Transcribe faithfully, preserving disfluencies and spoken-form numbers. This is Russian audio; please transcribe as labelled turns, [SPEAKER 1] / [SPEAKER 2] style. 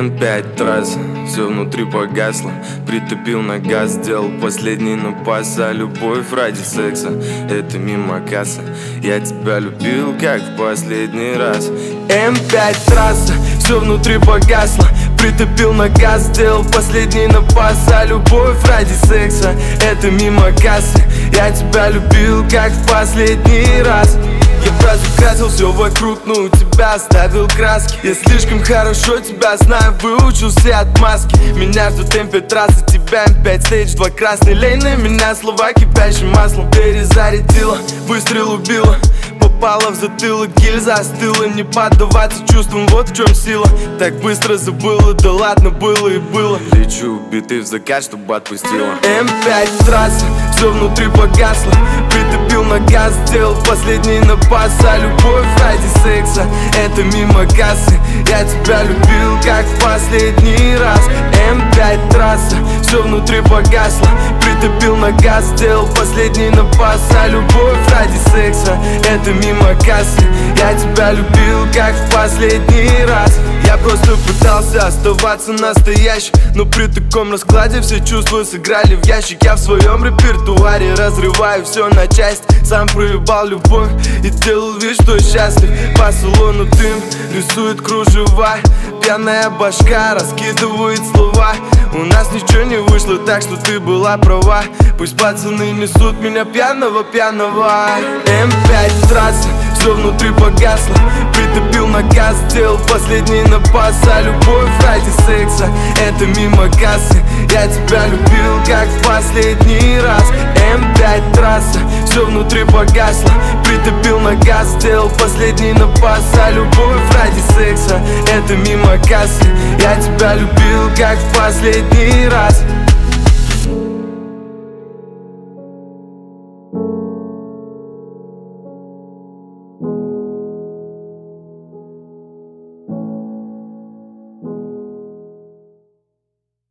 [SPEAKER 1] эм пять трасса, все внутри погасло. Притопил на газ, сделал последний напас. А любовь ради секса — это мимо кассы. Я тебя любил, как в последний раз. эм пять трасса, все внутри погасло. Притопил на газ, сделал последний напас. А любовь ради секса — это мимо кассы. Я тебя любил, как в последний раз. Я разукрасил все вокруг, но у тебя оставил краски. Я слишком хорошо тебя знаю, выучился от маски. Меня ждут эм пять трассы, тебя эм пять стейдж два красный. Лей на меня слова кипящим маслом. Перезарядила, выстрел убила. Попала в затылок, гильза остыла. Не поддаваться чувствам, вот в чем сила. Так быстро забыла, да ладно, было и было. Лечу убитый в закат, чтобы отпустила. эм пять трасса, все внутри погасло. Притопил на газ, сделал последний напас. А любовь ради секса — это мимо кассы. Я тебя любил, как в последний раз. эм пять трасса, все внутри погасло. Притопил на газ, сделал последний напас. А любовь ради секса — это мимо кассы. Я тебя любил, как в последний раз. Я просто пытался оставаться настоящим, но при таком раскладе все чувства сыграли в ящик. Я в своем репертуаре разрываю все на части. Сам проебал любовь и делал вид, что счастлив. По салону дым рисует кружева. Пьяная башка раскидывает слова. У нас ничего не вышло, так что ты была права. Пусть пацаны несут меня пьяного, пьяного. эм пять трасса, все внутри погасло. Притопил на газ, сделал последний напас. А любовь ради секса — это мимо кассы. Я тебя любил, как в последний раз. эм пять трасса, все внутри погасло. Притопил на газ, сделал последний напас. А любовь ради секса — это мимо кассы. Я тебя любил, как в последний раз.